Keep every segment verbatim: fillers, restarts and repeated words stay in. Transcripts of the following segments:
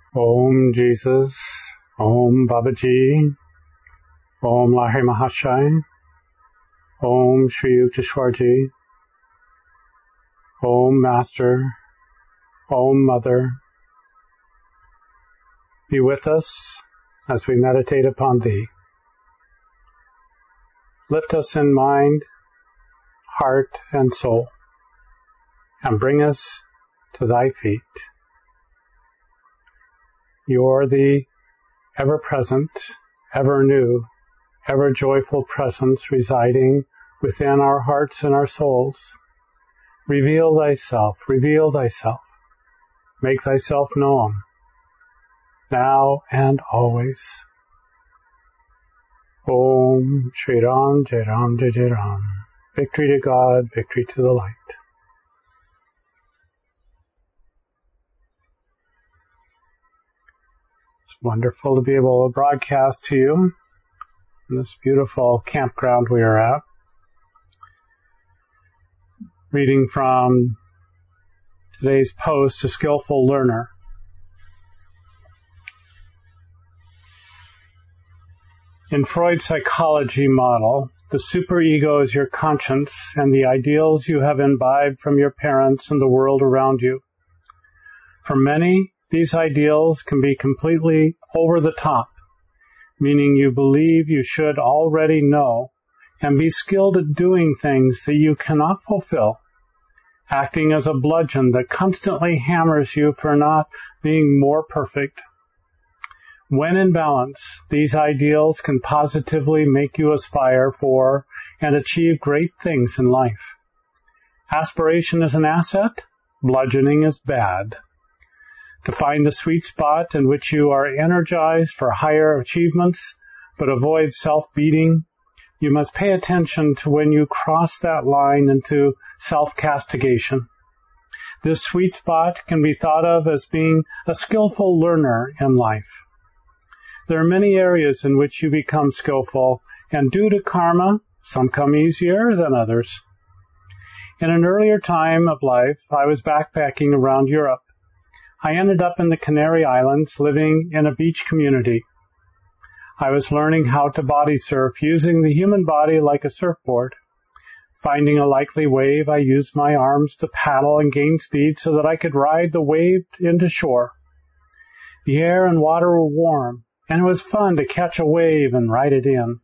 Om Jesus, Om Babaji, Om Lahiri Mahashai, Om Sri Yukteswarji, Om Master, Om Mother, be with us as we meditate upon Thee. Lift us in mind, heart, and soul, and bring us to Thy feet. You're the ever-present, ever-new, ever-joyful presence residing within our hearts and our souls. Reveal Thyself, reveal Thyself. Make Thyself known, now and always. Om Shri Ram, Jai Ram, Jai Jai Ram. Victory to God, victory to the light. It's wonderful to be able to broadcast to you in this beautiful campground we are at. Reading from today's post, A Skillful Learner. In Freud's psychology model, the superego is your conscience and the ideals you have imbibed from your parents and the world around you. For many, these ideals can be completely over the top, meaning you believe you should already know and be skilled at doing things that you cannot fulfill, acting as a bludgeon that constantly hammers you for not being more perfect. When in balance, these ideals can positively make you aspire for and achieve great things in life. Aspiration is an asset, bludgeoning is bad. To find the sweet spot in which you are energized for higher achievements, but avoid self-beating, you must pay attention to when you cross that line into self-castigation. This sweet spot can be thought of as being a skillful learner in life. There are many areas in which you become skillful, and due to karma, some come easier than others. In an earlier time of life, I was backpacking around Europe. I ended up in the Canary Islands, living in a beach community. I was learning how to body surf using the human body like a surfboard. Finding a likely wave, I used my arms to paddle and gain speed so that I could ride the wave into shore. The air and water were warm, and it was fun to catch a wave and ride it in.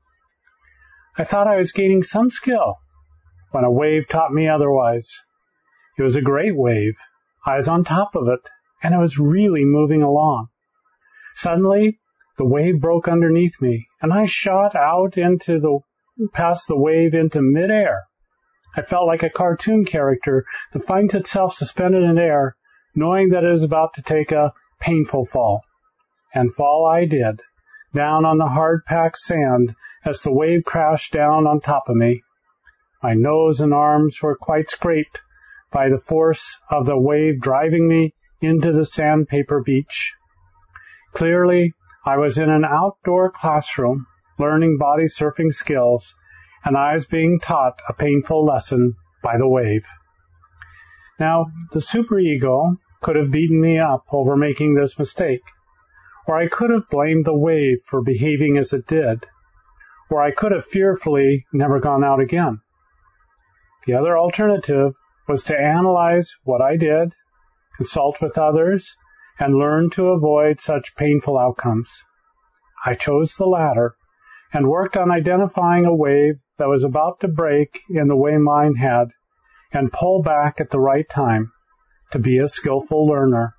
I thought I was gaining some skill when a wave taught me otherwise. It was a great wave. I was on top of it, and it was really moving along. Suddenly, the wave broke underneath me, and I shot out into the past the wave into midair. I felt like a cartoon character that finds itself suspended in air, knowing that it is about to take a painful fall. And fall I did, down on the hard-packed sand as the wave crashed down on top of me. My nose and arms were quite scraped by the force of the wave driving me into the sandpaper beach. Clearly, I was in an outdoor classroom learning body surfing skills, and I was being taught a painful lesson by the wave. Now, the superego could have beaten me up over making this mistake, or I could have blamed the wave for behaving as it did, or I could have fearfully never gone out again. The other alternative was to analyze what I did, consult with others, and learn to avoid such painful outcomes. I chose the latter and worked on identifying a wave that was about to break in the way mine had and pull back at the right time to be a skillful learner.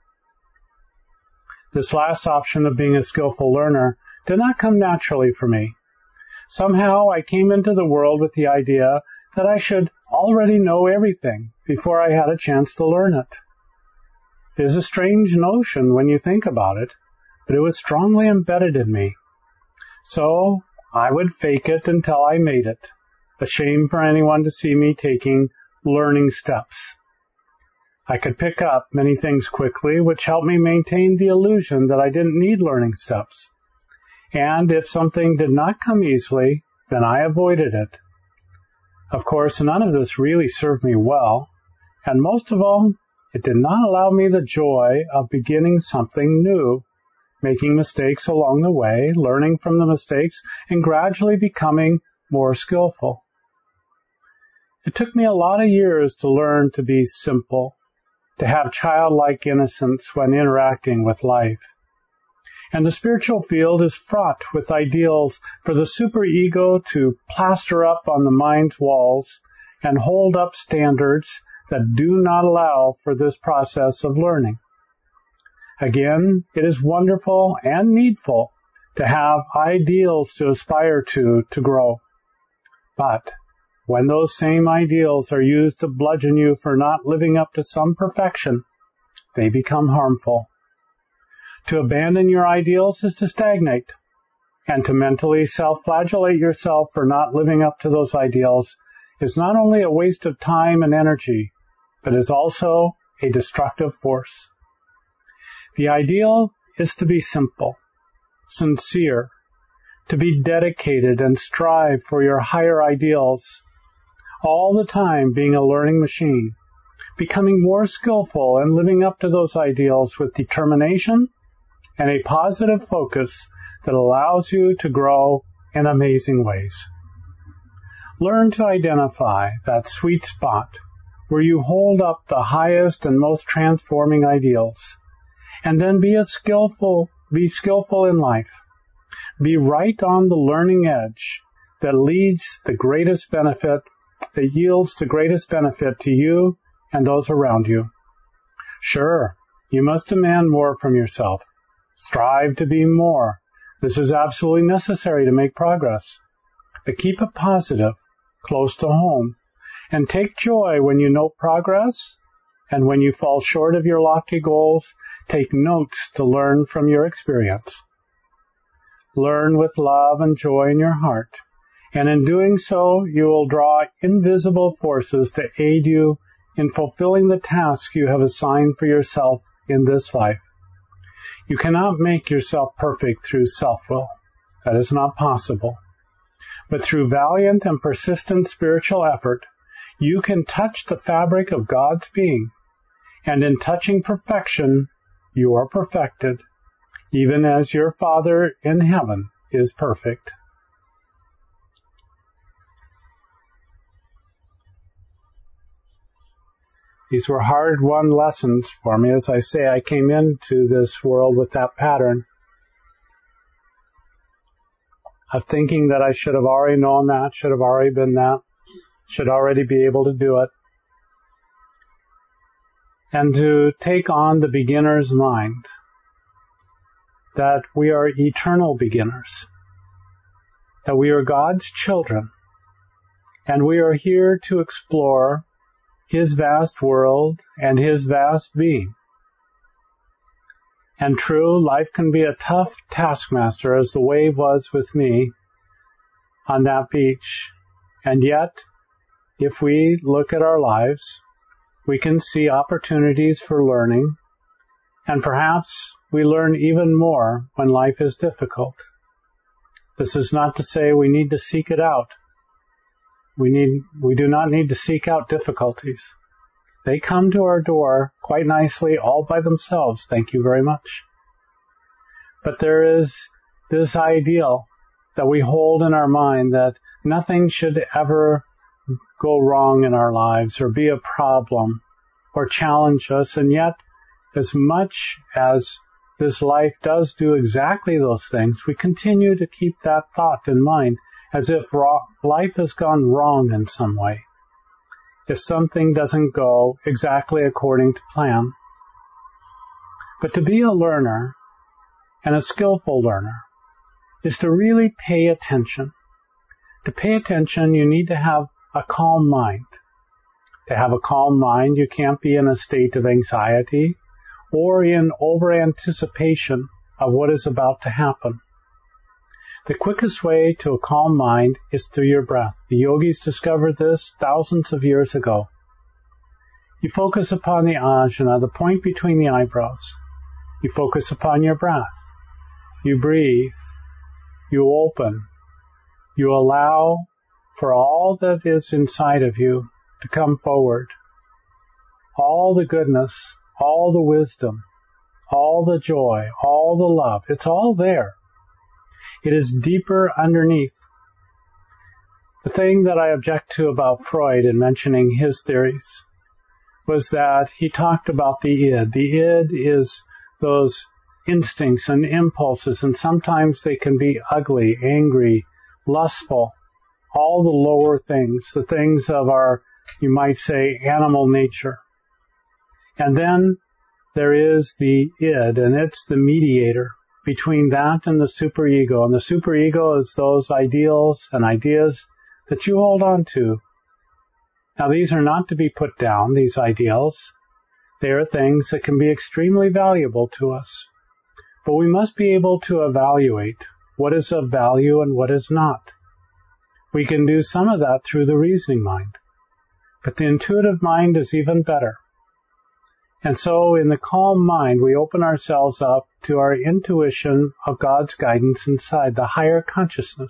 This last option of being a skillful learner did not come naturally for me. Somehow I came into the world with the idea that I should already know everything before I had a chance to learn it. It is a strange notion when you think about it, but it was strongly embedded in me. So I would fake it until I made it, a shame for anyone to see me taking learning steps. I could pick up many things quickly, which helped me maintain the illusion that I didn't need learning steps. And if something did not come easily, then I avoided it. Of course, none of this really served me well, and most of all, it did not allow me the joy of beginning something new making mistakes along the way, learning from the mistakes, and gradually becoming more skillful. It took me a lot of years to learn to be simple, to have childlike innocence when interacting with life. And the spiritual field is fraught with ideals for the superego to plaster up on the mind's walls and hold up standards that do not allow for this process of learning. Again, it is wonderful and needful to have ideals to aspire to to grow. But when those same ideals are used to bludgeon you for not living up to some perfection, they become harmful. To abandon your ideals is to stagnate, and to mentally self-flagellate yourself for not living up to those ideals is not only a waste of time and energy, but is also a destructive force. The ideal is to be simple, sincere, to be dedicated and strive for your higher ideals, all the time being a learning machine, becoming more skillful and living up to those ideals with determination and a positive focus that allows you to grow in amazing ways. Learn to identify that sweet spot where you hold up the highest and most transforming ideals, and then be a skillful, be skillful in life. Be right on the learning edge that leads the greatest benefit, that yields the greatest benefit to you and those around you. Sure, you must demand more from yourself. Strive to be more. This is absolutely necessary to make progress. But keep it positive, close to home, and take joy when you note progress, and when you fall short of your lofty goals, take notes to learn from your experience. Learn with love and joy in your heart, and in doing so, you will draw invisible forces to aid you in fulfilling the task you have assigned for yourself in this life. You cannot make yourself perfect through self-will. That is not possible. But through valiant and persistent spiritual effort, you can touch the fabric of God's being, and in touching perfection, you are perfected, even as your Father in heaven is perfect. These were hard-won lessons for me. As I say, I came into this world with that pattern of thinking that I should have already known that, should have already been that, should already be able to do it. And to take on the beginner's mind, that we are eternal beginners, that we are God's children, and we are here to explore His vast world and His vast being. And true, life can be a tough taskmaster, as the wave was with me on that beach. And yet, if we look at our lives, we can see opportunities for learning, and perhaps we learn even more when life is difficult. This is not to say we need to seek it out. We need, we do not need to seek out difficulties. They come to our door quite nicely all by themselves, thank you very much. But there is this ideal that we hold in our mind that nothing should ever go wrong in our lives or be a problem or challenge us, and yet as much as this life does do exactly those things, we continue to keep that thought in mind, as if life has gone wrong in some way, if something doesn't go exactly according to plan. But to be a learner, and a skillful learner, is to really pay attention. To pay attention, you need to have a calm mind. To have a calm mind, you can't be in a state of anxiety or in over-anticipation of what is about to happen. The quickest way to a calm mind is through your breath. The yogis discovered this thousands of years ago. You focus upon the ajna, the point between the eyebrows. You focus upon your breath. You breathe. You open. You allow for all that is inside of you to come forward. All the goodness, all the wisdom, all the joy, all all the love. It's all there. It is deeper underneath. The thing that I object to about Freud in mentioning his theories was that he talked about the id. The id is those instincts and impulses, and sometimes they can be ugly, angry, lustful, all the lower things, the things of our, you might say, animal nature. And then there is the id, and it's the mediator between that and the superego. And the superego is those ideals and ideas that you hold on to. Now, these are not to be put down, these ideals. They are things that can be extremely valuable to us. But we must be able to evaluate what is of value and what is not. We can do some of that through the reasoning mind. But the intuitive mind is even better. And so in the calm mind, we open ourselves up to our intuition of God's guidance inside, the higher consciousness.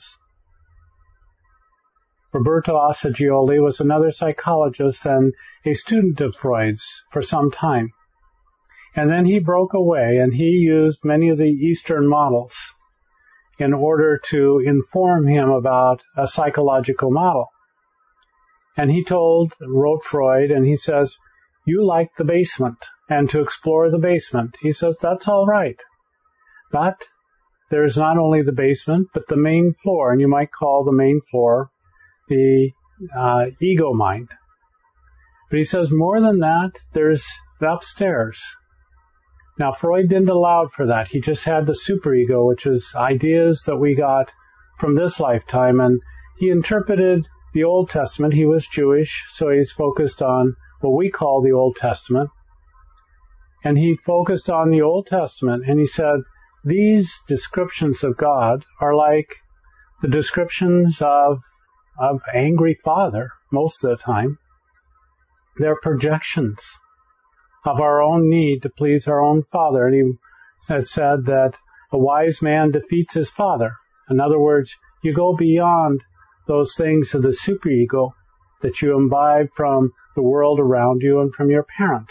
Roberto Assagioli was another psychologist and a student of Freud's for some time. And then he broke away and he used many of the Eastern models in order to inform him about a psychological model. And he told, wrote Freud, and he says, you like the basement and to explore the basement. He says, that's all right. But there's not only the basement, but the main floor, and you might call the main floor the uh, ego mind. But he says more than that, there's the upstairs. Now, Freud didn't allow for that. He just had the superego, which is ideas that we got from this lifetime, and he interpreted the Old Testament. He was Jewish, so he's focused on what we call the Old Testament. And he focused on the Old Testament, and he said, these descriptions of God are like the descriptions of of angry father most of the time. They're projections of our own need to please our own father. And he had said that a wise man defeats his father. In other words, you go beyond those things of the superego that you imbibe from the world around you and from your parents.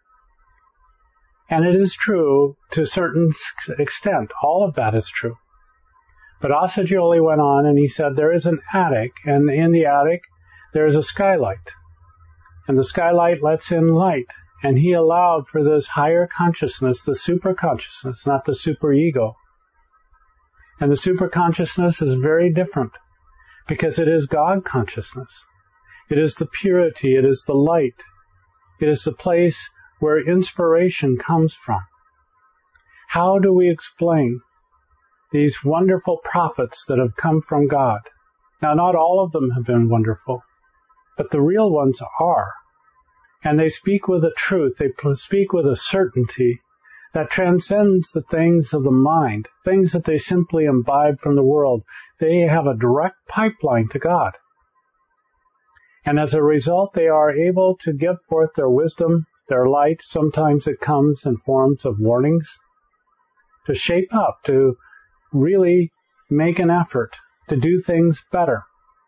And it is true to a certain extent. All of that is true. But Assagioli went on and he said there is an attic, and in the attic there is a skylight. And the skylight lets in light. And he allowed for this higher consciousness, the superconsciousness, not the superego. And the superconsciousness is very different because it is God consciousness. It is the purity. It is the light. It is the place where inspiration comes from. How do we explain these wonderful prophets that have come from God? Now, not all of them have been wonderful, but the real ones are. And they speak with a truth, they speak with a certainty that transcends the things of the mind, things that they simply imbibe from the world. They have a direct pipeline to God. And as a result, they are able to give forth their wisdom, their light. Sometimes it comes in forms of warnings, to shape up, to really make an effort to do things better.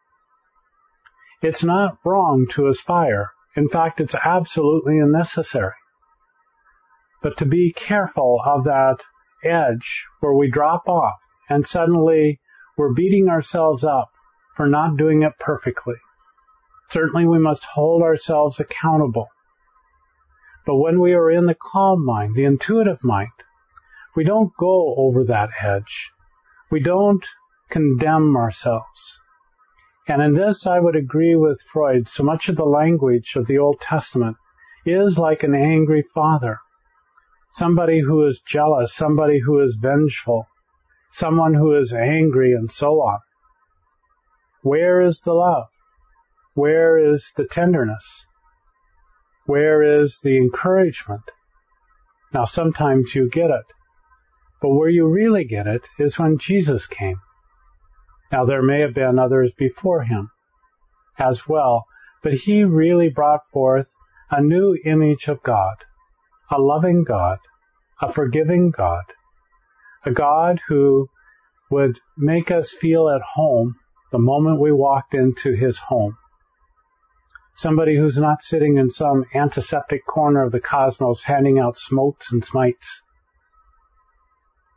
It's not wrong to aspire. In fact, it's absolutely unnecessary. But to be careful of that edge where we drop off and suddenly we're beating ourselves up for not doing it perfectly. Certainly we must hold ourselves accountable. But when we are in the calm mind, the intuitive mind, we don't go over that edge. We don't condemn ourselves. And in this, I would agree with Freud. So much of the language of the Old Testament is like an angry father. Somebody who is jealous, somebody who is vengeful, someone who is angry, and so on. Where is the love? Where is the tenderness? Where is the encouragement? Now, sometimes you get it. But where you really get it is when Jesus came. Now, there may have been others before him as well, but he really brought forth a new image of God, a loving God, a forgiving God, a God who would make us feel at home the moment we walked into his home. Somebody who's not sitting in some antiseptic corner of the cosmos handing out smokes and smites,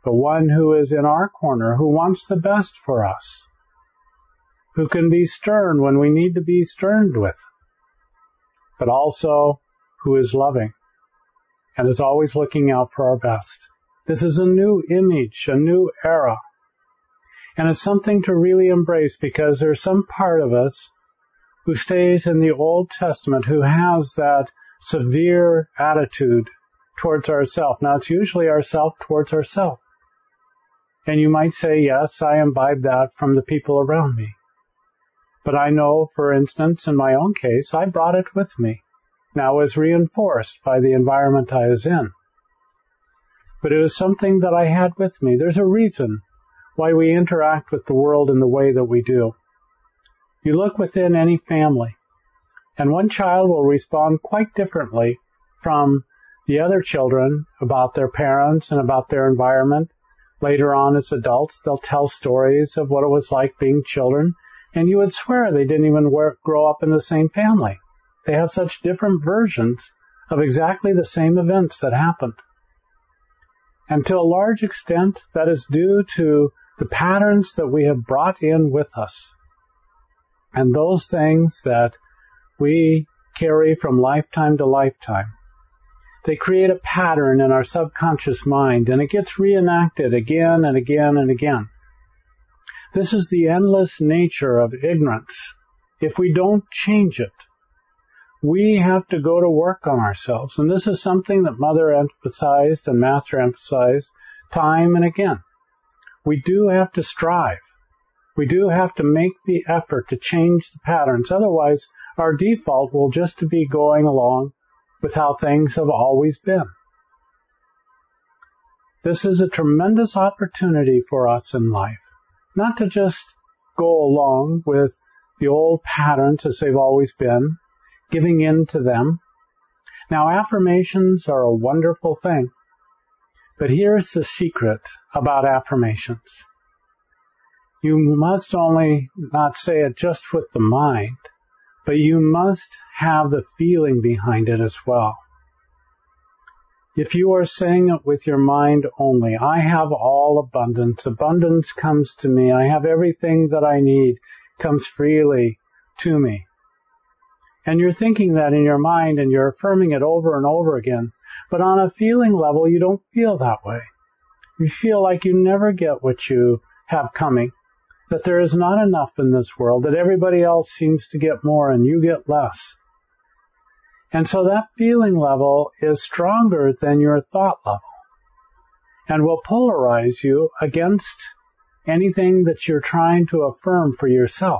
the one who is in our corner, who wants the best for us, who can be stern when we need to be stern with, but also who is loving and is always looking out for our best. This is a new image, a new era. And it's something to really embrace, because there's some part of us who stays in the Old Testament, who has that severe attitude towards ourself. Now, it's usually ourself towards ourself. And you might say, yes, I imbibe that from the people around me. But I know, for instance, in my own case, I brought it with me. Now, it was reinforced by the environment I was in. But it was something that I had with me. There's a reason why we interact with the world in the way that we do. You look within any family, and one child will respond quite differently from the other children about their parents and about their environment. Later on, as adults, they'll tell stories of what it was like being children, and you would swear they didn't even grow up in the same family. They have such different versions of exactly the same events that happened. And to a large extent, that is due to the patterns that we have brought in with us, and those things that we carry from lifetime to lifetime. They create a pattern in our subconscious mind, and it gets reenacted again and again and again. This is the endless nature of ignorance. If we don't change it, we have to go to work on ourselves. And this is something that Mother emphasized and Master emphasized time and again. We do have to strive. We do have to make the effort to change the patterns. Otherwise, our default will just be going along with how things have always been. This is a tremendous opportunity for us in life, not to just go along with the old patterns as they've always been, giving in to them. Now, affirmations are a wonderful thing, but here's the secret about affirmations. You must only not say it just with the mind, but you must have the feeling behind it as well. If you are saying it with your mind only, I have all abundance, abundance comes to me, I have everything that I need, comes freely to me. And you're thinking that in your mind and you're affirming it over and over again, but on a feeling level, you don't feel that way. You feel like you never get what you have coming, that there is not enough in this world, that everybody else seems to get more and you get less. And so that feeling level is stronger than your thought level and will polarize you against anything that you're trying to affirm for yourself.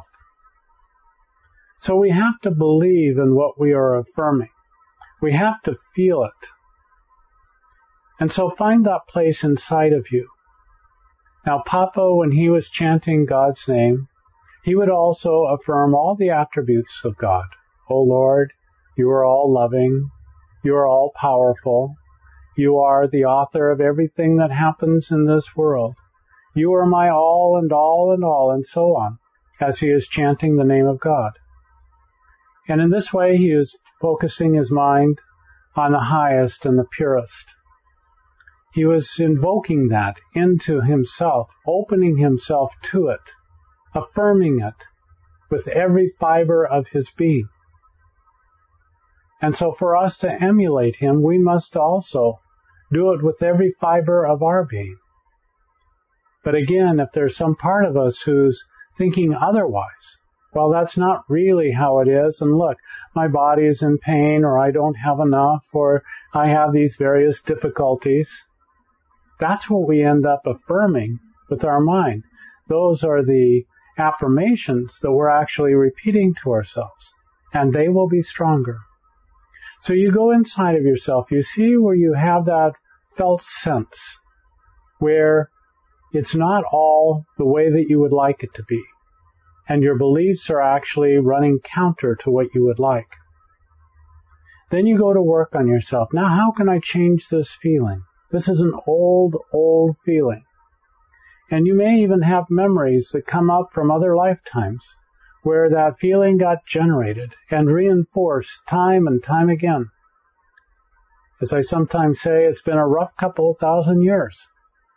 So we have to believe in what we are affirming. We have to feel it. And so find that place inside of you. Now, Papa, when he was chanting God's name, he would also affirm all the attributes of God. O Lord, you are all loving. You are all powerful. You are the author of everything that happens in this world. You are my all and all and all, and so on, as he is chanting the name of God. And in this way, he is focusing his mind on the highest and the purest. He was invoking that into himself, opening himself to it, affirming it with every fiber of his being. And so for us to emulate him, we must also do it with every fiber of our being. But again, if there's some part of us who's thinking otherwise, well, that's not really how it is, and look, my body is in pain, or I don't have enough, or I have these various difficulties, that's what we end up affirming with our mind. Those are the affirmations that we're actually repeating to ourselves, and they will be stronger. So you go inside of yourself, you see where you have that felt sense, where it's not all the way that you would like it to be, and your beliefs are actually running counter to what you would like. Then you go to work on yourself. Now, how can I change this feeling? This is an old, old feeling. And you may even have memories that come up from other lifetimes where that feeling got generated and reinforced time and time again. As I sometimes say, it's been a rough couple of thousand years.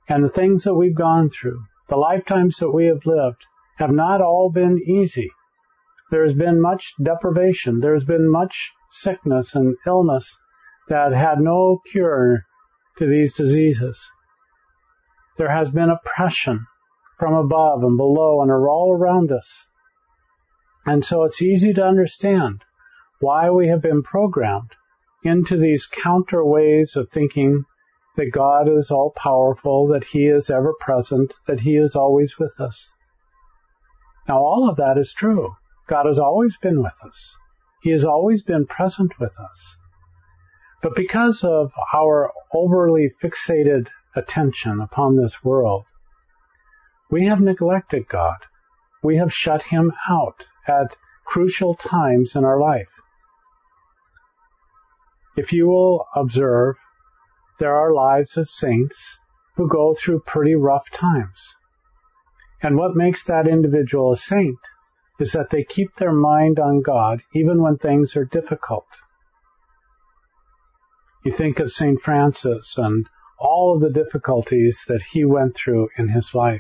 And the things that we've gone through, the lifetimes that we have lived, have not all been easy. There has been much deprivation. There has been much sickness and illness that had no cure to these diseases. There has been oppression from above and below and all around us. And so it's easy to understand why we have been programmed into these counter ways of thinking that God is all-powerful, that He is ever-present, that He is always with us. Now, all of that is true. God has always been with us. He has always been present with us. But because of our overly fixated attention upon this world, we have neglected God. We have shut Him out at crucial times in our life. If you will observe, there are lives of saints who go through pretty rough times. And what makes that individual a saint is that they keep their mind on God even when things are difficult. You think of Saint Francis and all of the difficulties that he went through in his life.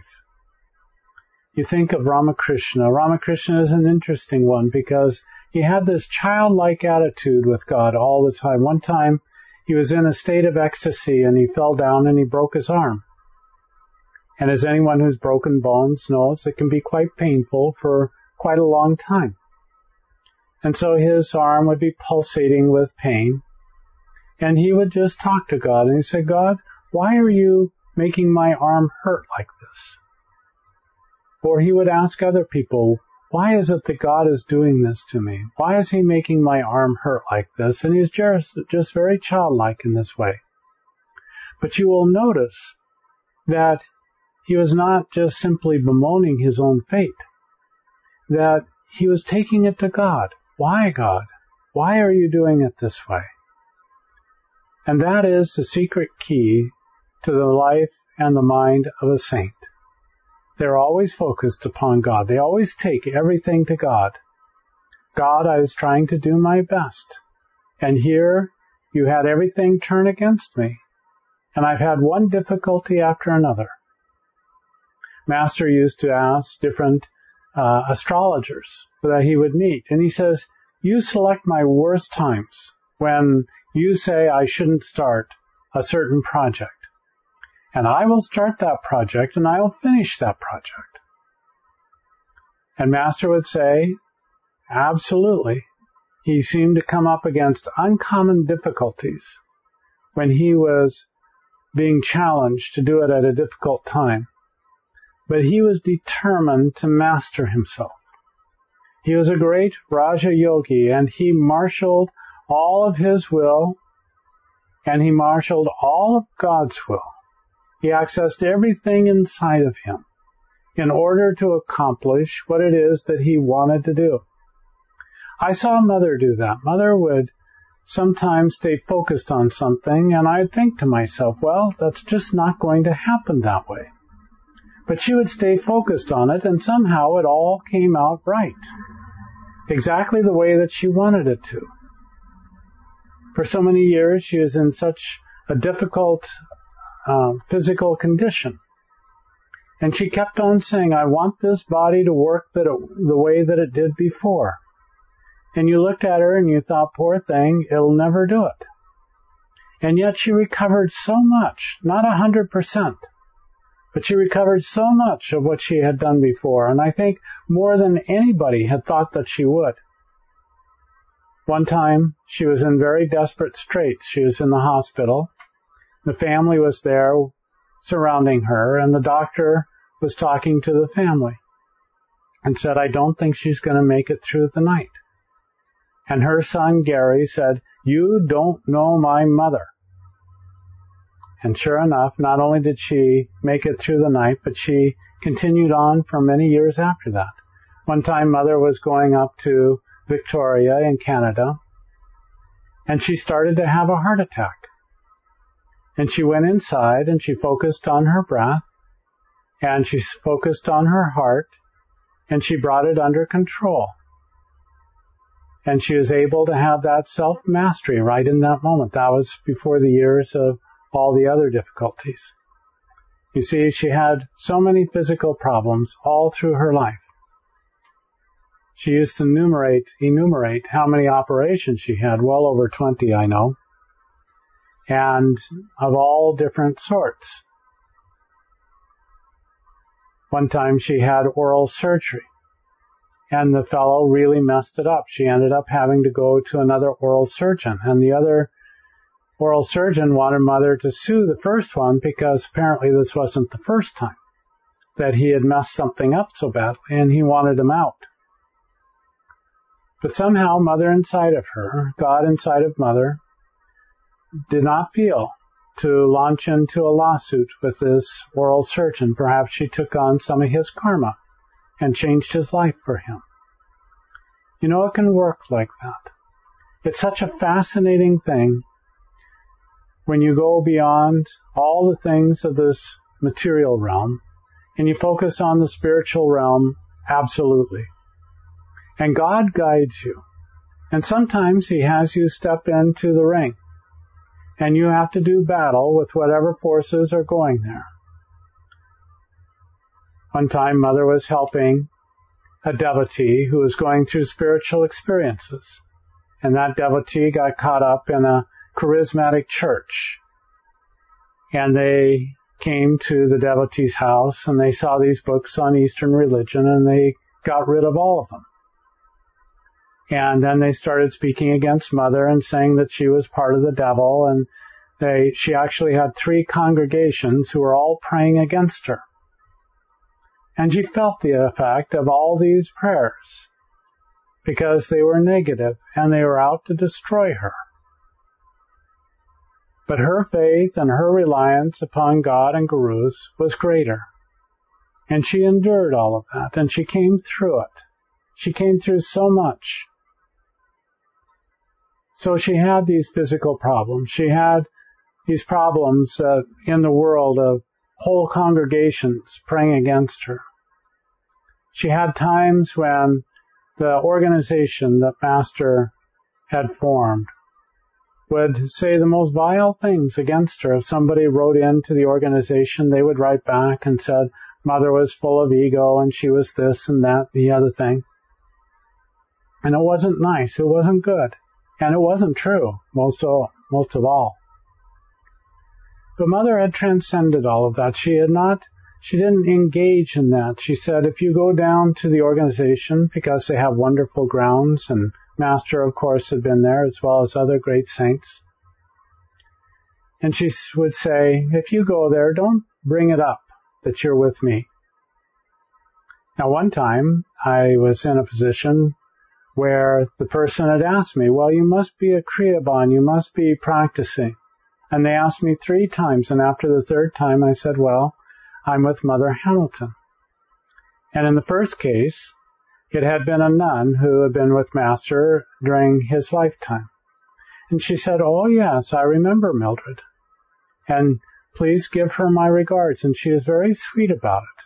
You think of Ramakrishna. Ramakrishna is an interesting one because he had this childlike attitude with God all the time. One time he was in a state of ecstasy and he fell down and he broke his arm. And as anyone who's broken bones knows, it can be quite painful for quite a long time. And so his arm would be pulsating with pain. And he would just talk to God and he said, God, why are you making my arm hurt like this? Or he would ask other people, why is it that God is doing this to me? Why is He making my arm hurt like this? And he's just, just very childlike in this way. But you will notice that he was not just simply bemoaning his own fate, that he was taking it to God. Why, God? Why are you doing it this way? And that is the secret key to the life and the mind of a saint. They're always focused upon God. They always take everything to God. God, I was trying to do my best. And here you had everything turn against me. And I've had one difficulty after another. Master used to ask different uh, astrologers that he would meet. And he says, you select my worst times when you say I shouldn't start a certain project. And I will start that project and I will finish that project. And Master would say, absolutely. He seemed to come up against uncommon difficulties when he was being challenged to do it at a difficult time. But he was determined to master himself. He was a great Raja Yogi and he marshaled all of his will and he marshaled all of God's will. He accessed everything inside of him in order to accomplish what it is that he wanted to do. I saw Mother do that. Mother would sometimes stay focused on something, and I'd think to myself, well, that's just not going to happen that way. But she would stay focused on it, and somehow it all came out right, exactly the way that she wanted it to. For so many years, she was in such a difficult Uh, physical condition. And she kept on saying, I want this body to work that it, the way that it did before. And you looked at her and you thought, poor thing, it'll never do it. And yet she recovered so much, not a hundred percent, but she recovered so much of what she had done before. And I think more than anybody had thought that she would. One time she was in very desperate straits. She was in the hospital. The family was there surrounding her, and the doctor was talking to the family and said, I don't think she's going to make it through the night. And her son, Gary, said, you don't know my mother. And sure enough, not only did she make it through the night, but she continued on for many years after that. One time, Mother was going up to Victoria in Canada, and she started to have a heart attack. And she went inside and she focused on her breath and she focused on her heart and she brought it under control. And she was able to have that self-mastery right in that moment. That was before the years of all the other difficulties. You see, she had so many physical problems all through her life. She used to enumerate, enumerate how many operations she had, well over twenty, I know, and of all different sorts. One time she had oral surgery, and the fellow really messed it up. She ended up having to go to another oral surgeon, and the other oral surgeon wanted Mother to sue the first one because apparently this wasn't the first time that he had messed something up so badly, and he wanted him out. But somehow Mother inside of her, God inside of Mother, did not feel to launch into a lawsuit with this oral surgeon. Perhaps she took on some of his karma and changed his life for him. You know, it can work like that. It's such a fascinating thing when you go beyond all the things of this material realm and you focus on the spiritual realm absolutely. And God guides you. And sometimes He has you step into the ring. And you have to do battle with whatever forces are going there. One time Mother was helping a devotee who was going through spiritual experiences. And that devotee got caught up in a charismatic church. And they came to the devotee's house and they saw these books on Eastern religion and they got rid of all of them. And then they started speaking against Mother and saying that she was part of the devil, and they, she actually had three congregations who were all praying against her. And she felt the effect of all these prayers because they were negative and they were out to destroy her. But her faith and her reliance upon God and gurus was greater. And she endured all of that, and she came through it. She came through so much. So she had these physical problems. She had these problems uh, in the world of whole congregations praying against her. She had times when the organization that Master had formed would say the most vile things against her. If somebody wrote into the organization, they would write back and said Mother was full of ego and she was this and that, the other thing. And it wasn't nice. It wasn't good. And it wasn't true, most of, most of all. But Mother had transcended all of that. She had not, she didn't engage in that. She said, if you go down to the organization, because they have wonderful grounds, and Master, of course, had been there, as well as other great saints. And she would say, if you go there, don't bring it up that you're with me. Now, one time, I was in a position where the person had asked me, well, you must be a Kriyaban, you must be practicing. And they asked me three times, and after the third time I said, well, I'm with Mother Hamilton. And in the first case, it had been a nun who had been with Master during his lifetime. And she said, oh yes, I remember Mildred. And please give her my regards. And she is very sweet about it.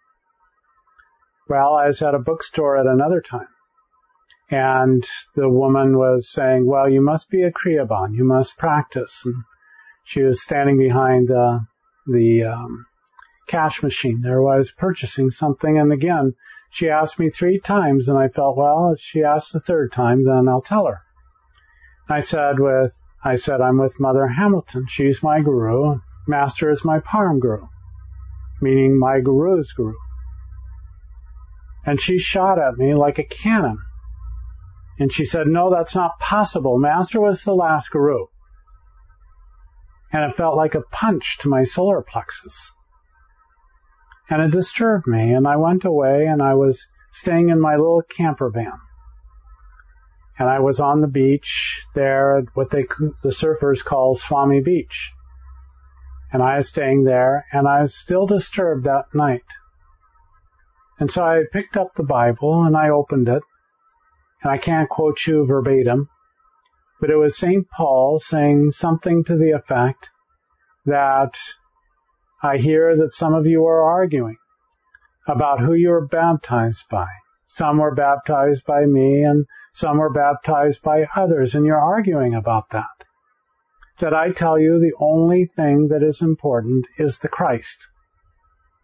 Well, I was at a bookstore at another time. And the woman was saying, well, you must be a Kriyaban, you must practice. And she was standing behind uh, the um, cash machine there while I was purchasing something. And again, she asked me three times, and I felt, well, if she asked the third time, then I'll tell her. I said, with, I said, I'm with Mother Hamilton. She's my guru. Master is my Param Guru, meaning my guru's guru. And she shot at me like a cannon. And she said, no, that's not possible. Master was the last guru. And it felt like a punch to my solar plexus. And it disturbed me. And I went away and I was staying in my little camper van. And I was on the beach there at what they, the surfers call Swami Beach. And I was staying there and I was still disturbed that night. And so I picked up the Bible and I opened it. And I can't quote you verbatim, but it was Saint Paul saying something to the effect that I hear that some of you are arguing about who you are baptized by. Some were baptized by me and some were baptized by others, and you're arguing about that. That I tell you the only thing that is important is the Christ.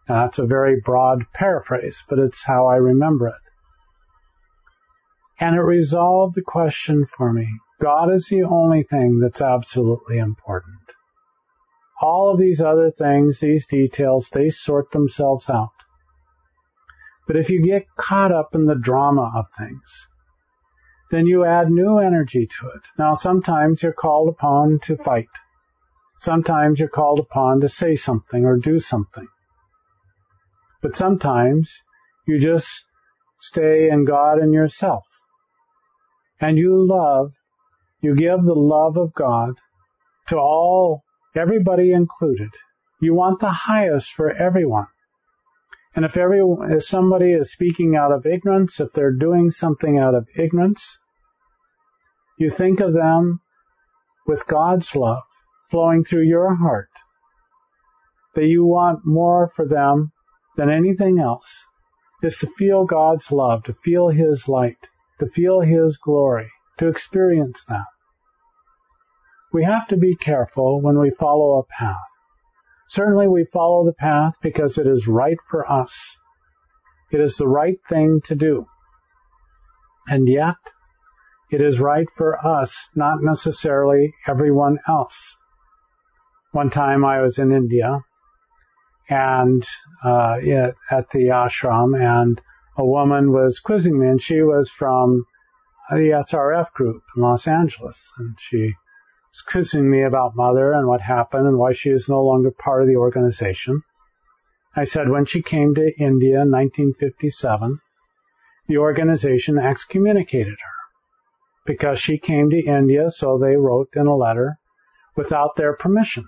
And that's a very broad paraphrase, but it's how I remember it. And it resolved the question for me. God is the only thing that's absolutely important. All of these other things, these details, they sort themselves out. But if you get caught up in the drama of things, then you add new energy to it. Now, sometimes you're called upon to fight. Sometimes you're called upon to say something or do something. But sometimes you just stay in God and yourself. And you love, you give the love of God to all, everybody included. You want the highest for everyone. And if every, if somebody is speaking out of ignorance, if they're doing something out of ignorance, you think of them with God's love flowing through your heart, that you want more for them than anything else, is to feel God's love, to feel His light, to feel His glory, to experience that. We have to be careful when we follow a path. Certainly we follow the path because it is right for us. It is the right thing to do. And yet, it is right for us, not necessarily everyone else. One time I was in India, and uh, at the ashram, and a woman was quizzing me, and she was from the S R F group in Los Angeles, and she was quizzing me about Mother and what happened and why she is no longer part of the organization. I said when she came to India in nineteen fifty-seven, the organization excommunicated her because she came to India, so they wrote in a letter, without their permission.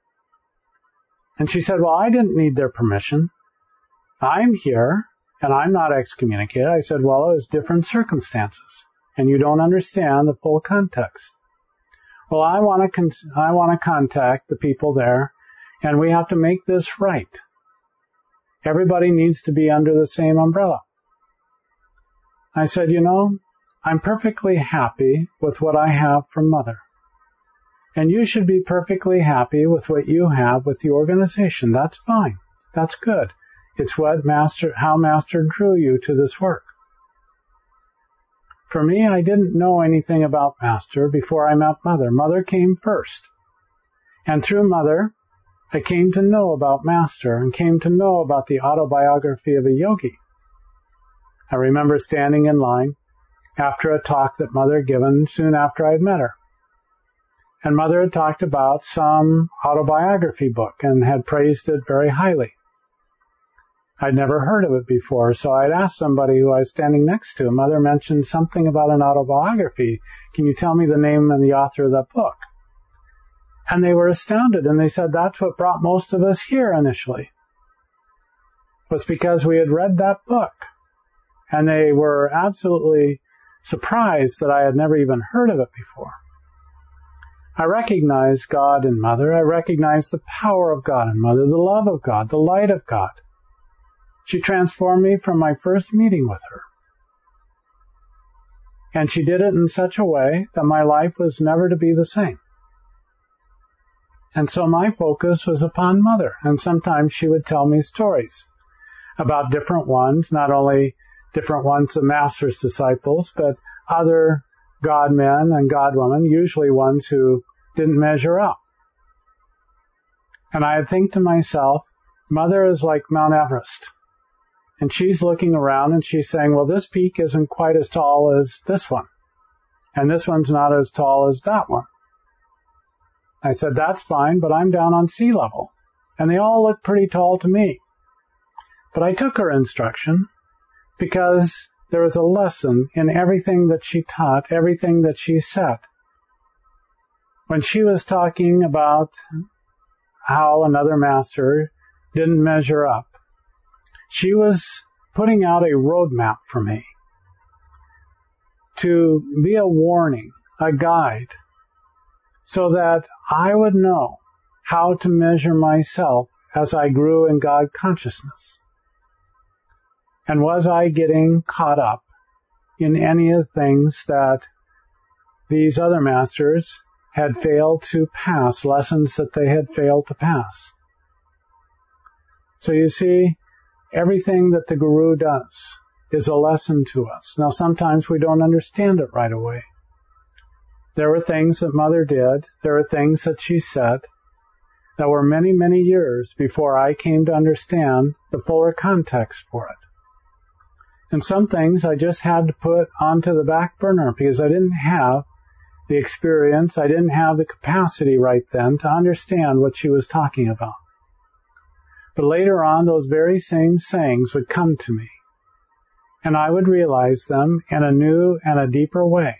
And she said, well, I didn't need their permission. I'm here, and I'm not excommunicated. I said, well, it was different circumstances, and you don't understand the full context. Well, I want to con- I want to contact the people there, and we have to make this right. Everybody needs to be under the same umbrella. I said, you know, I'm perfectly happy with what I have from Mother. And you should be perfectly happy with what you have with the organization. That's fine. That's good. It's what Master, how Master drew you to this work. For me, I didn't know anything about Master before I met Mother. Mother came first. And through Mother, I came to know about Master and came to know about the autobiography of a yogi. I remember standing in line after a talk that Mother had given soon after I had met her. And Mother had talked about some autobiography book and had praised it very highly. I'd never heard of it before, so I'd asked somebody who I was standing next to. Mother mentioned something about an autobiography. Can you tell me the name and the author of that book? And they were astounded, and they said that's what brought most of us here initially, was because we had read that book. And they were absolutely surprised that I had never even heard of it before. I recognized God in Mother. I recognized the power of God in Mother, the love of God, the light of God. She transformed me from my first meeting with her. And she did it in such a way that my life was never to be the same. And so my focus was upon Mother. And sometimes she would tell me stories about different ones, not only different ones of Master's disciples, but other God men and God women, usually ones who didn't measure up. And I would think to myself, Mother is like Mount Everest. And she's looking around and she's saying, well, this peak isn't quite as tall as this one. And this one's not as tall as that one. I said, that's fine, but I'm down on sea level. And they all look pretty tall to me. But I took her instruction because there was a lesson in everything that she taught, everything that she said. When she was talking about how another master didn't measure up, she was putting out a roadmap for me to be a warning, a guide, so that I would know how to measure myself as I grew in God consciousness. And was I getting caught up in any of the things that these other masters had failed to pass, lessons that they had failed to pass? So you see, everything that the Guru does is a lesson to us. Now, sometimes we don't understand it right away. There were things that Mother did, there were things that she said, that were many, many years before I came to understand the fuller context for it. And some things I just had to put onto the back burner because I didn't have the experience, I didn't have the capacity right then to understand what she was talking about. But later on, those very same sayings would come to me, and I would realize them in a new and a deeper way.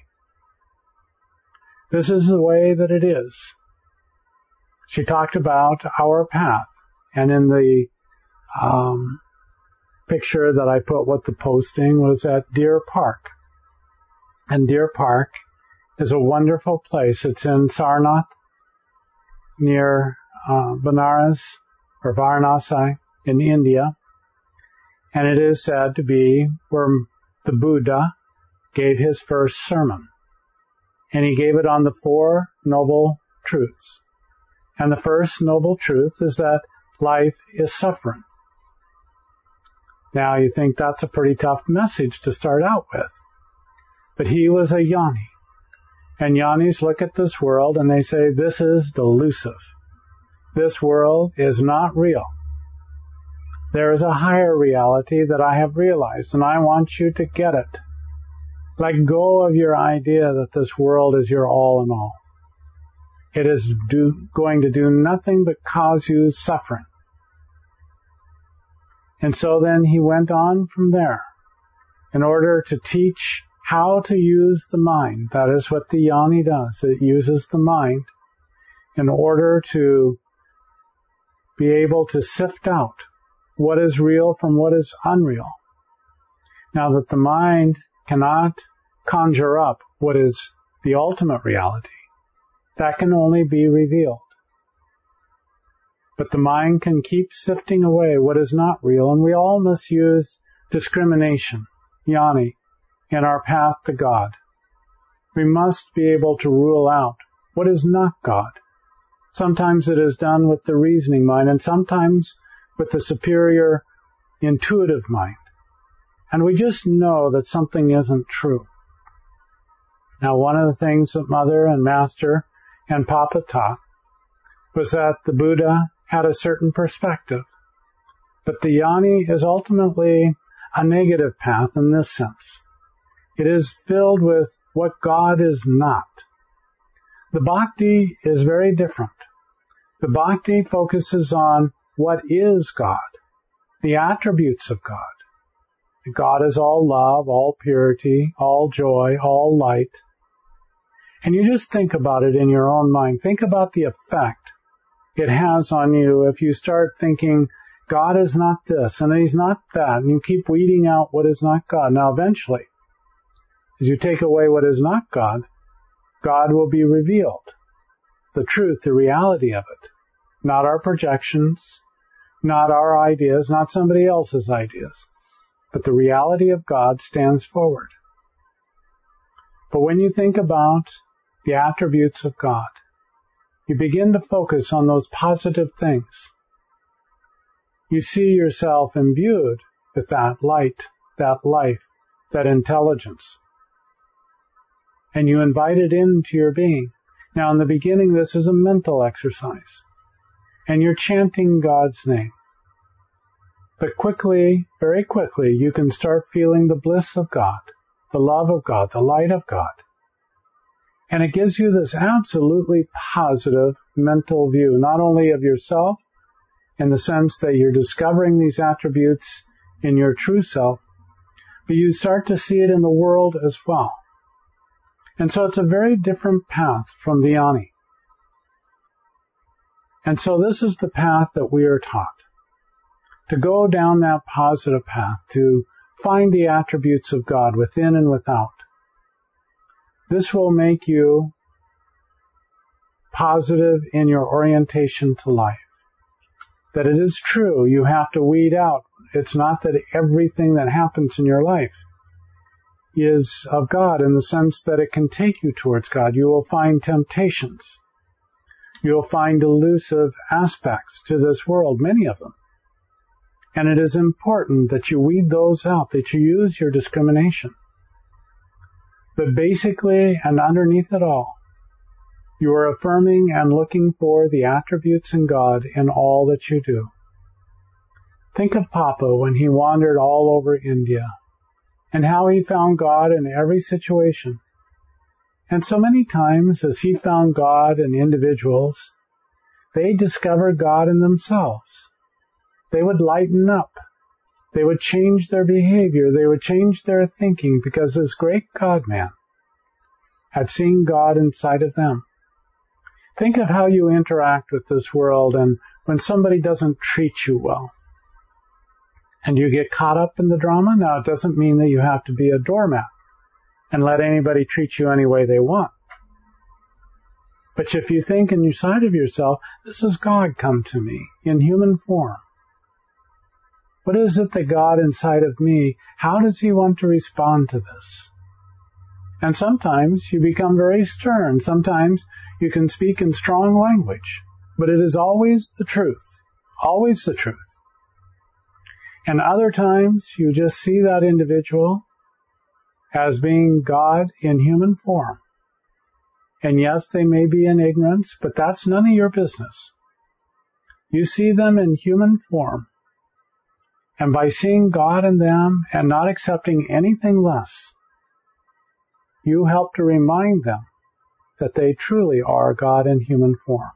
This is the way that it is. She talked about our path, and in the um, picture that I put with the posting was at Deer Park. And Deer Park is a wonderful place. It's in Sarnath, near uh, Benares, or Varanasi, in India. And it is said to be where the Buddha gave his first sermon. And he gave it on the Four Noble Truths. And the first noble truth is that life is suffering. Now you think that's a pretty tough message to start out with. But he was a Jnani. And Jnanis look at this world and they say, this is delusive. This world is not real. There is a higher reality that I have realized, and I want you to get it. Let go of your idea that this world is your all in all. It is do, going to do nothing but cause you suffering. And so then he went on from there in order to teach how to use the mind. That is what the Jnani does. It uses the mind in order to be able to sift out what is real from what is unreal. Now that the mind cannot conjure up what is the ultimate reality, that can only be revealed. But the mind can keep sifting away what is not real, and we all must use discrimination, Jnani, in our path to God. We must be able to rule out what is not God. Sometimes it is done with the reasoning mind, and sometimes with the superior intuitive mind. And we just know that something isn't true. Now, one of the things that Mother and Master and Papa taught was that the Buddha had a certain perspective. But the Jnani is ultimately a negative path in this sense. It is filled with what God is not. The Bhakti is very different. The Bhakti focuses on what is God, the attributes of God. God is all love, all purity, all joy, all light. And you just think about it in your own mind. Think about the effect it has on you if you start thinking, God is not this, and He's not that, and you keep weeding out what is not God. Now eventually, as you take away what is not God, God will be revealed. The truth, the reality of it. Not our projections, not our ideas, not somebody else's ideas. But the reality of God stands forward. But when you think about the attributes of God, you begin to focus on those positive things. You see yourself imbued with that light, that life, that intelligence. And you invite it into your being. Now, in the beginning, this is a mental exercise. And you're chanting God's name. But quickly, very quickly, you can start feeling the bliss of God, the love of God, the light of God. And it gives you this absolutely positive mental view, not only of yourself, in the sense that you're discovering these attributes in your true self, but you start to see it in the world as well. And so it's a very different path from the Jnani. And so this is the path that we are taught. To go down that positive path, to find the attributes of God within and without. This will make you positive in your orientation to life. That it is true, you have to weed out. It's not that everything that happens in your life is of God in the sense that it can take you towards God. You will find temptations. You'll find elusive aspects to this world, many of them. And it is important that you weed those out, that you use your discrimination. But basically, and underneath it all, you are affirming and looking for the attributes in God in all that you do. Think of Papa when he wandered all over India, and how he found God in every situation. And so many times, as he found God in individuals, they discovered God in themselves. They would lighten up. They would change their behavior. They would change their thinking because this great God-man had seen God inside of them. Think of how you interact with this world, and when somebody doesn't treat you well, and you get caught up in the drama. Now, it doesn't mean that you have to be a doormat and let anybody treat you any way they want. But if you think inside of yourself, this is God come to me in human form. What is it that God inside of me, how does he want to respond to this? And sometimes you become very stern. Sometimes you can speak in strong language. But it is always the truth. Always the truth. And other times you just see that individual as being God in human form. And yes, they may be in ignorance, but that's none of your business. You see them in human form. And by seeing God in them and not accepting anything less, you help to remind them that they truly are God in human form.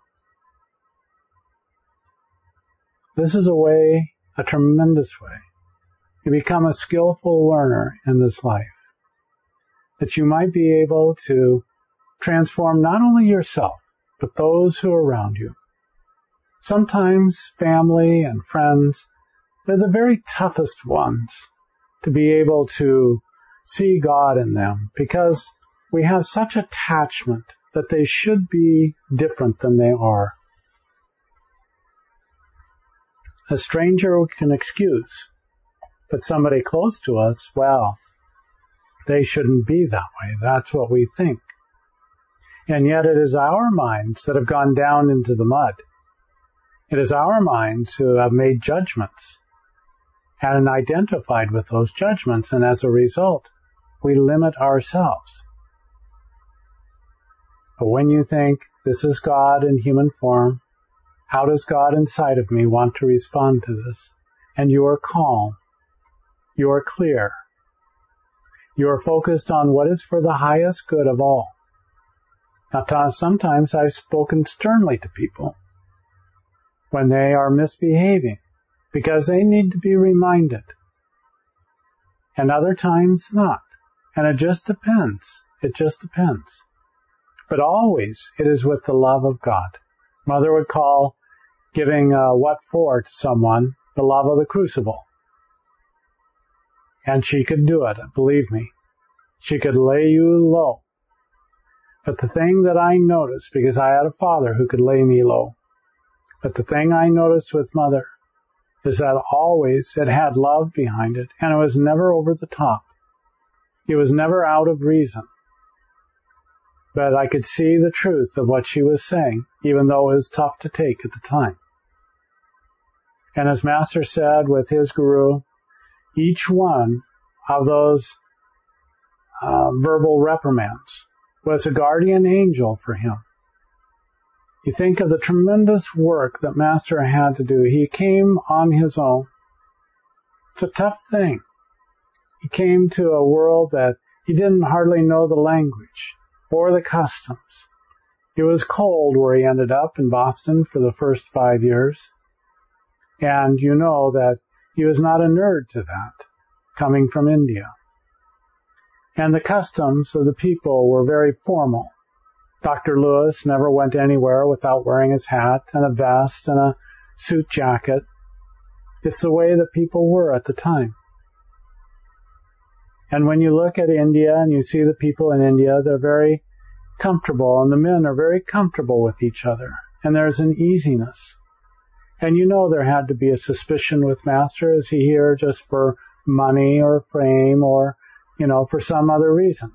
This is a way, a tremendous way, to become a skillful learner in this life. That you might be able to transform not only yourself, but those who are around you. Sometimes family and friends, they're the very toughest ones to be able to see God in them, because we have such attachment that they should be different than they are. A stranger we can excuse, but somebody close to us, well, they shouldn't be that way. That's what we think. And yet it is our minds that have gone down into the mud. It is our minds who have made judgments and identified with those judgments, and as a result, we limit ourselves. But when you think, this is God in human form, how does God inside of me want to respond to this? And you are calm. You are clear. You are focused on what is for the highest good of all. Now, sometimes I've spoken sternly to people when they are misbehaving because they need to be reminded. And other times not. And it just depends. It just depends. But always it is with the love of God. Mother would call giving a what for to someone the love of the crucible. And she could do it, believe me. She could lay you low. But the thing that I noticed, because I had a father who could lay me low, but the thing I noticed with Mother is that always it had love behind it, and it was never over the top. It was never out of reason. But I could see the truth of what she was saying, even though it was tough to take at the time. And as Master said with his guru, each one of those uh, verbal reprimands was a guardian angel for him. You think of the tremendous work that Master had to do. He came on his own. It's a tough thing. He came to a world that he didn't hardly know the language or the customs. It was cold where he ended up in Boston for the first five years. And you know that he was not a nerd to that, coming from India. And the customs of the people were very formal. Doctor Lewis never went anywhere without wearing his hat and a vest and a suit jacket. It's the way that people were at the time. And when you look at India and you see the people in India, they're very comfortable, and the men are very comfortable with each other. And there's an easiness. And you know there had to be a suspicion with Master. Is he here just for money or fame or, you know, for some other reasons?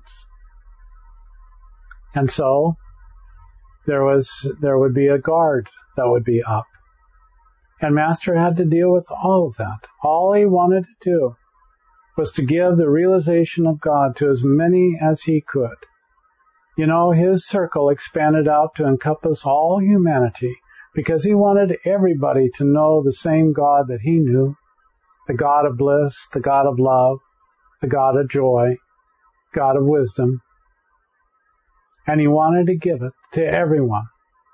And so there was there would be a guard that would be up. And Master had to deal with all of that. All he wanted to do was to give the realization of God to as many as he could. You know, his circle expanded out to encompass all humanity because he wanted everybody to know the same God that he knew, the God of bliss, the God of love, the God of joy, God of wisdom. And he wanted to give it to everyone.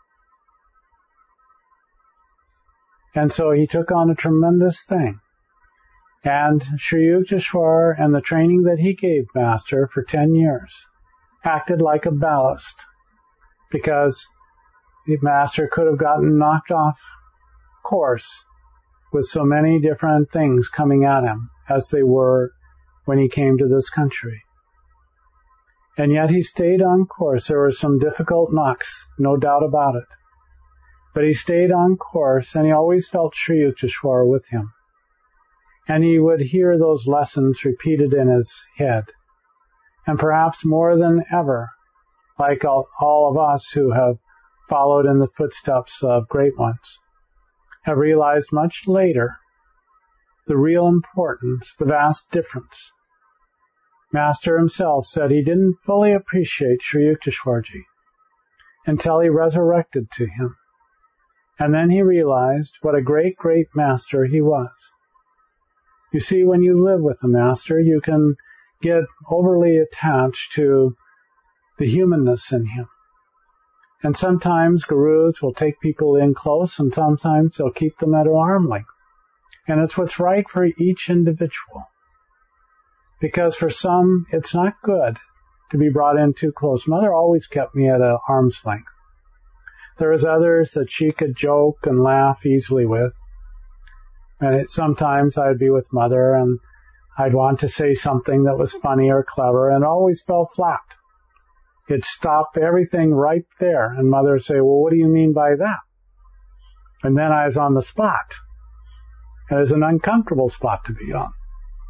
And so he took on a tremendous thing. And Sri Yukteswar and the training that he gave Master for ten years acted like a ballast, because the Master could have gotten knocked off course with so many different things coming at him as they were when he came to this country. And yet he stayed on course. There were some difficult knocks, no doubt about it. But he stayed on course, and he always felt Sri Yukteswar with him. And he would hear those lessons repeated in his head. And perhaps more than ever, like all, all of us who have followed in the footsteps of great ones, have realized much later the real importance, the vast difference. Master himself said he didn't fully appreciate Sri Yukteswarji until he resurrected to him. And then he realized what a great, great master he was. You see, when you live with a master, you can get overly attached to the humanness in him. And sometimes gurus will take people in close, and sometimes they'll keep them at an arm length. And it's what's right for each individual. Because for some, it's not good to be brought in too close. Mother always kept me at an arm's length. There was others that she could joke and laugh easily with. And it, sometimes I'd be with Mother and I'd want to say something that was funny or clever, and it always fell flat. It'd stop everything right there, and Mother would say, well, what do you mean by that? And then I was on the spot. And it was an uncomfortable spot to be on.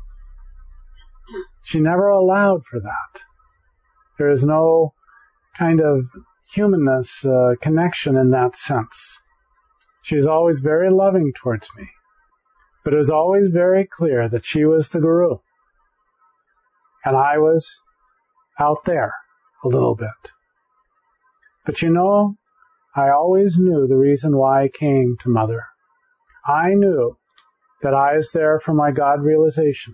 She never allowed for that. There is no kind of humanness uh, connection in that sense. She was always very loving towards me. But it was always very clear that she was the guru. And I was out there a little bit. But you know, I always knew the reason why I came to Mother. I knew that I was there for my God realization.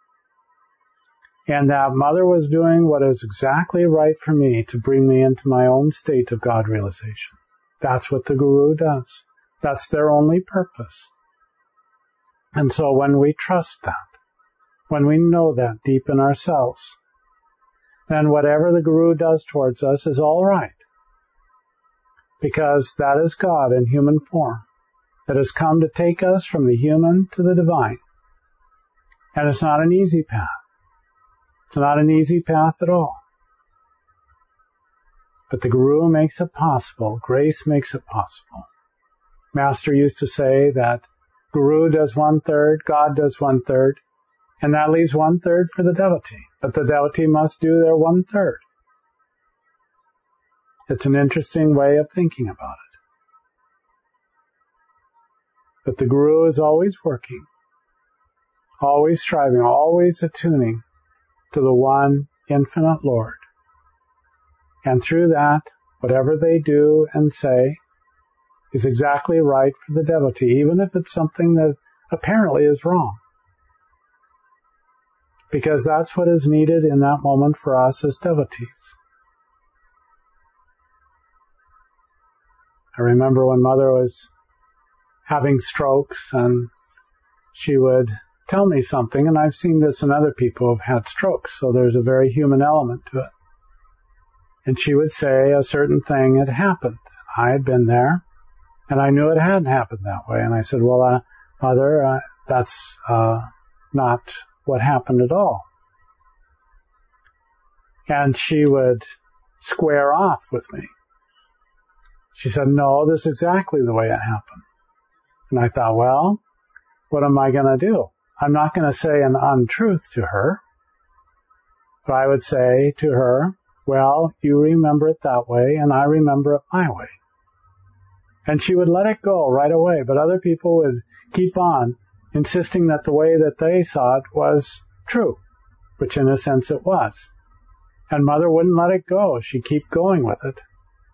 And that Mother was doing what is exactly right for me to bring me into my own state of God realization. That's what the guru does. That's their only purpose. And so when we trust that, when we know that deep in ourselves, then whatever the guru does towards us is all right. Because that is God in human form, that has come to take us from the human to the divine. And it's not an easy path. It's not an easy path at all. But the guru makes it possible. Grace makes it possible. Master used to say that Guru does one-third, God does one-third, and that leaves one-third for the devotee. But the devotee must do their one-third. It's an interesting way of thinking about it. But the Guru is always working, always striving, always attuning to the one infinite Lord. And through that, whatever they do and say is exactly right for the devotee, even if it's something that apparently is wrong. Because that's what is needed in that moment for us as devotees. I remember when Mother was having strokes, and she would tell me something, and I've seen this in other people who have had strokes, so there's a very human element to it. And she would say a certain thing had happened. I had been there, and I knew it hadn't happened that way. And I said, well, uh, Mother, uh, that's uh, not what happened at all. And she would square off with me. She said, no, this is exactly the way it happened. And I thought, well, what am I going to do? I'm not going to say an untruth to her, but I would say to her, well, you remember it that way, and I remember it my way. And she would let it go right away, but other people would keep on, insisting that the way that they saw it was true, which in a sense it was. And Mother wouldn't let it go. She'd keep going with it.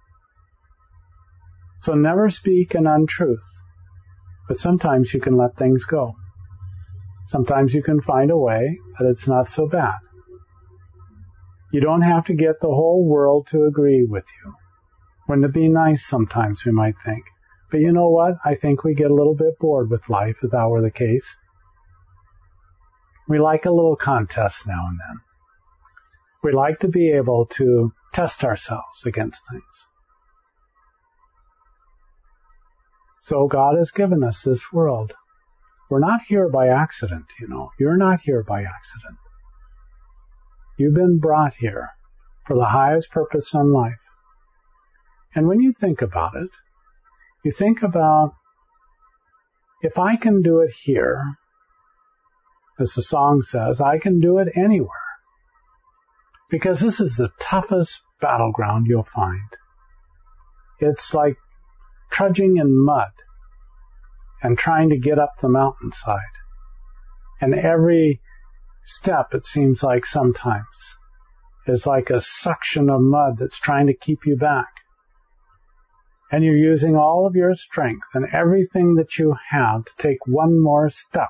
So never speak an untruth, but sometimes you can let things go. Sometimes you can find a way that it's not so bad. You don't have to get the whole world to agree with you. Wouldn't it be nice sometimes, we might think. But you know what? I think we get a little bit bored with life if that were the case. We like a little contest now and then. We like to be able to test ourselves against things. So God has given us this world. We're not here by accident, you know. You're not here by accident. You've been brought here for the highest purpose in life. And when you think about it, you think about, if I can do it here, as the song says, I can do it anywhere. Because this is the toughest battleground you'll find. It's like trudging in mud and trying to get up the mountainside. And every step, it seems like sometimes, is like a suction of mud that's trying to keep you back. And you're using all of your strength and everything that you have to take one more step.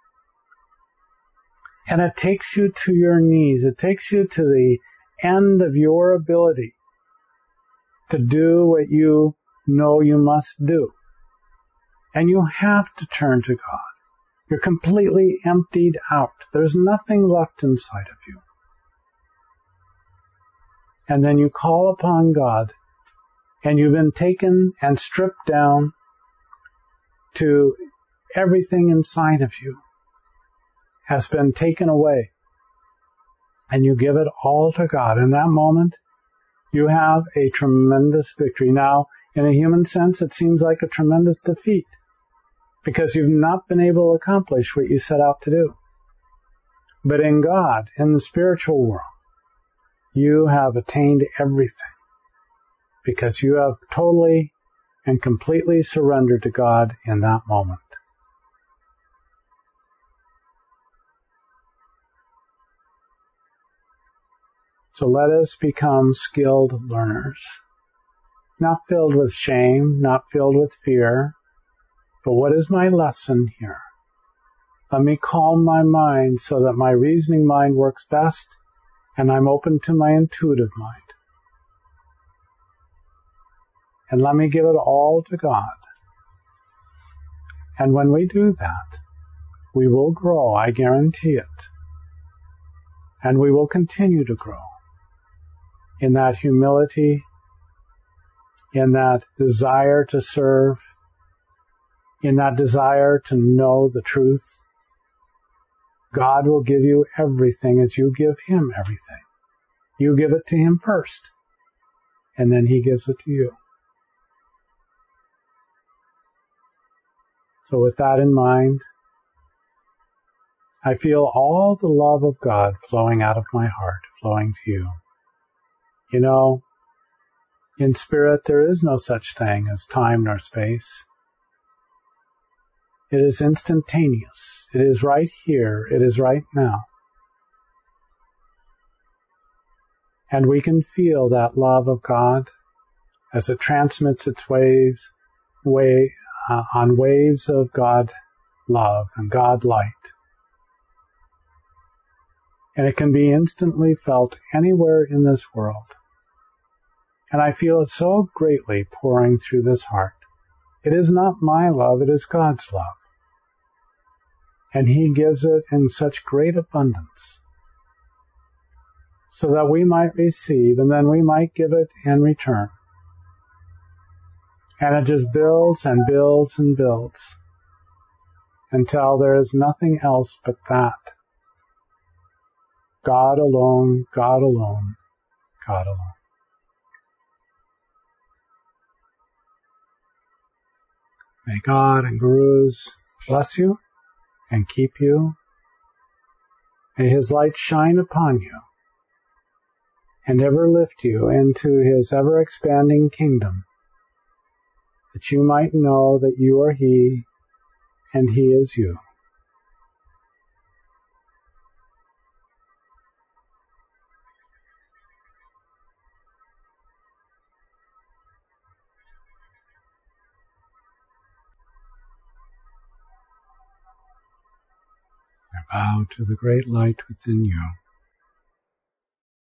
And it takes you to your knees. It takes you to the end of your ability to do what you know you must do. And you have to turn to God. You're completely emptied out. There's nothing left inside of you. And then you call upon God, and you've been taken and stripped down to everything inside of you has been taken away. And you give it all to God. In that moment, you have a tremendous victory. Now, in a human sense, it seems like a tremendous defeat, because you've not been able to accomplish what you set out to do. But in God, in the spiritual world, you have attained everything, because you have totally and completely surrendered to God in that moment. So let us become skilled learners, not filled with shame, not filled with fear, but what is my lesson here? Let me calm my mind so that my reasoning mind works best and I'm open to my intuitive mind. And let me give it all to God. And when we do that, we will grow, I guarantee it. And we will continue to grow in that humility, in that desire to serve, in that desire to know the truth. God will give you everything as you give Him everything. You give it to Him first, and then He gives it to you. So with that in mind, I feel all the love of God flowing out of my heart, flowing to you. You know, in spirit there is no such thing as time nor space. It is instantaneous. It is right here. It is right now. And we can feel that love of God as it transmits its waves way, uh, on waves of God love and God light. And it can be instantly felt anywhere in this world. And I feel it so greatly pouring through this heart. It is not my love, it is God's love. And He gives it in such great abundance, so that we might receive, and then we might give it in return. And it just builds and builds and builds, until there is nothing else but that. God alone, God alone, God alone. May God and Gurus bless you and keep you. May His light shine upon you and ever lift you into His ever-expanding kingdom, that you might know that you are He and He is you. I bow to the great light within you.